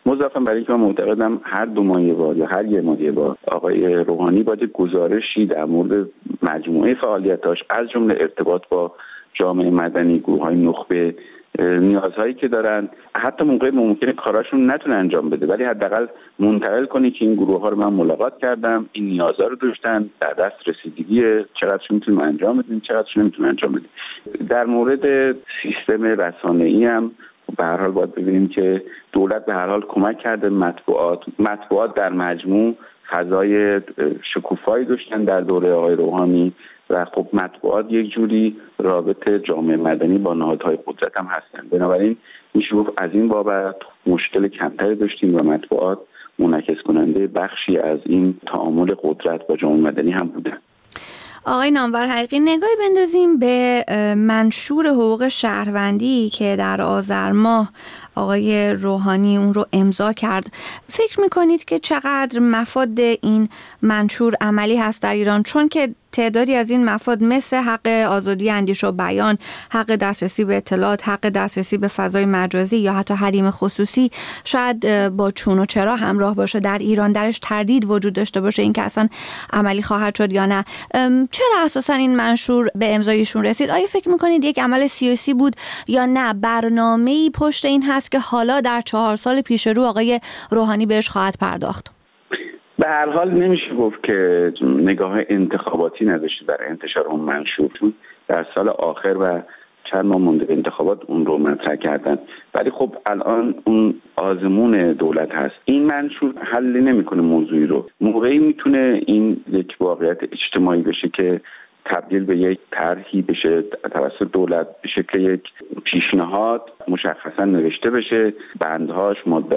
مضافاً برای اینکه من معتقدم هر 2 ماه یه بار یا هر 1 ماه یه بار آقای روحانی باید گزارشی در مورد مجموعه فعالیتاش از جمله ارتباط با جامعه مدنی، گروه‌های نخبه، نیازهایی که دارن، حتی موقع ممکنه کاراشون نتونه انجام بده ولی حداقل منتقل کنی که این گروه‌ها رو من ملاقات کردم، این نیازها رو داشتن، در دست رسیدگیه، چقدرش میتونیم انجام بدیم، چقدرش نمیتونیم انجام بدیم. در مورد سیستم رسانه‌ای هم به هر حال باید ببینیم که دولت به هر حال کمک کرده. مطبوعات در مجموع فضای شکوفایی داشتن در دوره آقای روحانی و خب مطبوعات یک جوری رابط جامعه مدنی با نهادهای قدرت هم هستن. بنابراین میشه گفت از این بابت مشکل کمتری داشتیم و مطبوعات منعکس کننده بخشی از این تعامل قدرت با جامعه مدنی هم بودن. آقای نامور حقیقی، نگاهی بندازیم به منشور حقوق شهروندی که در آذر ماه آقای روحانی اون رو امضا کرد. فکر میکنید که چقدر مفاد این منشور عملی هست در ایران؟ چون که تعدادی از این مفاد مثل حق آزادی اندیشه و بیان، حق دسترسی به اطلاعات، حق دسترسی به فضای مجازی یا حتی حریم خصوصی شاید با چون و چرا همراه باشه در ایران، درش تردید وجود داشته باشه اینکه اصلا عملی خواهد شد یا نه. چرا اساسا این منشور به امضایشون رسید؟ آیا فکر میکنید یک عمل سیاسی بود یا نه برنامه‌ای پشت این هست که حالا در 4 سال پیش رو آقای روحانی بهش خواهد پرداخت؟ به هر حال نمیشه گفت که نگاه انتخاباتی نداشته در انتشار اون منشور، چون در سال آخر و چند ماه مونده به انتخابات اون رو مطرح کردن، ولی خب الان اون آزمون دولت هست. این منشور حل نمیکنه موضوعی رو. موقعی میتونه این یک واقعیت اجتماعی بشه که تبدیل به یک طرحی بشه توسط دولت به شکل یک پیشنهاد مشخصا نوشته بشه، بندهاش،